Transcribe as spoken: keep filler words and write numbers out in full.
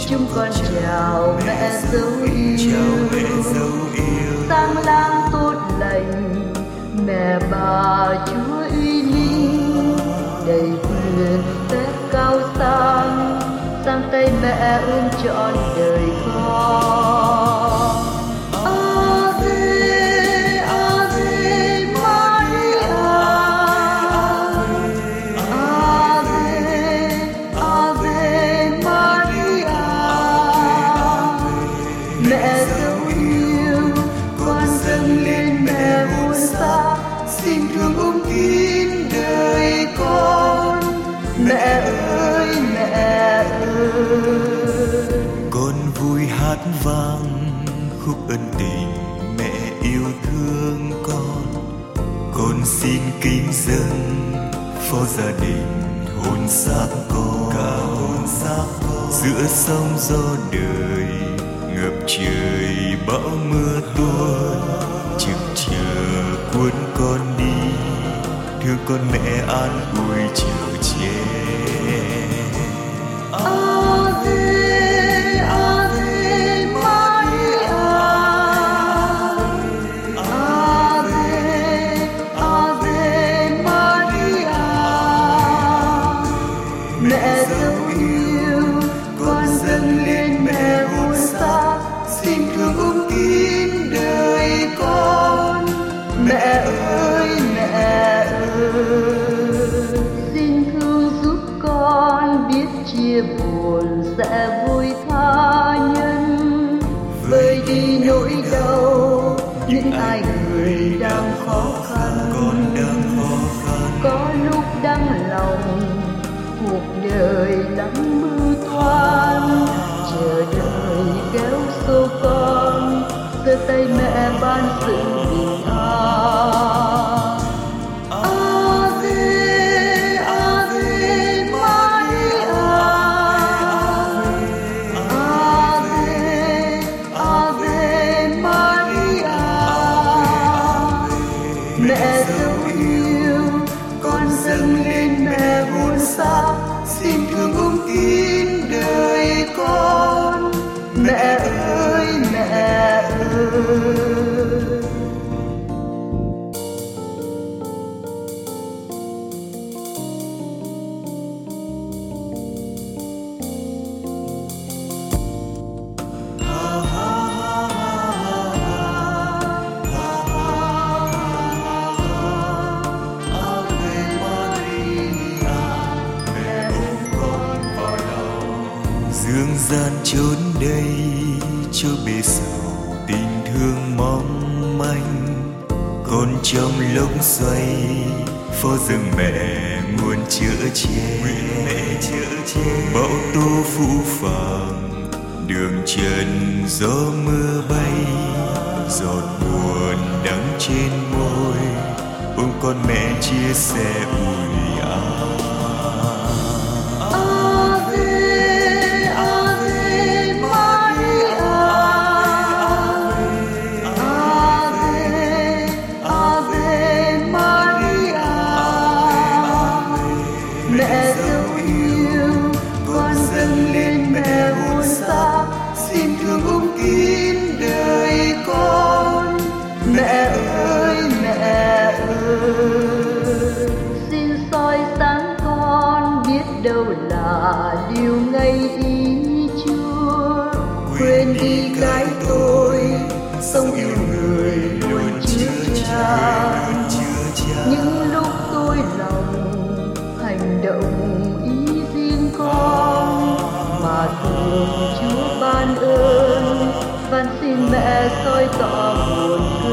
chúng con chào mẹ dấu yêu, sáng lang tốt lành, mẹ bà Chúa uy linh, đầy quyền phép cao sang, sang tay mẹ ôm trọn đời con. Ave, Ave Maria, Ave, Ave Maria. Mẹ dấu yêu, con dâng lên mẹ muôn xa, xin thương ôm kín đời con. Mẹ ơi, mẹ ơi, con vui hát vang khúc ân tình mẹ yêu thương con. Con xin kính dâng phó gia đình hồn xác con, cả hồn xác con giữa sóng gió đời ngập trời bão mưa tuôn, trực chờ cuốn con đi, thương con mẹ an ủi chở che. Ave, Ave Maria, Ave, Ave Maria. Mẹ dấu yêu, con dâng lên mẹ muôn xa, xin thương ôm kín đời con. Mẹ ơi, mẹ ơi, xin thương giúp con biết chia buồn sẽ vui tha nhân, vơi đi nỗi đau những ai người đang khó khăn. Con đang khó khăn, Có lúc đắng lòng cuộc đời lắm mưu toan, chờ đợi kéo số con, giơ tay mẹ ban sự bình an. Ave, Ave Maria, Ave, Ave Maria. Mẹ dấu yêu, con dâng lên mẹ muôn xa, xin thương ôm kín đời con. Mẹ ơi, mẹ ơi. dương gian chốn đây cho bề sầu tình thương mong manh. Con trong lốc xoay phó dâng mẹ nguồn chữa che, bão tố phũ phàng đường trần gió mưa bay, giọt buồn đắng trên môi ôm con mẹ chia sẻ ủi áo. Mẹ dấu yêu, con dâng lên mẹ muôn xa, xin thương ôm kín đời con. Mẹ ơi, mẹ ơi, xin soi sáng con biết đâu là điều ngay ý Chúa. Quên đi cái tôi, sống yêu người luôn chứa chan. Những lúc tôi lòng hành động ý riêng con, mà thường Chúa ban ơn, van xin mẹ soi tỏ buồn thương.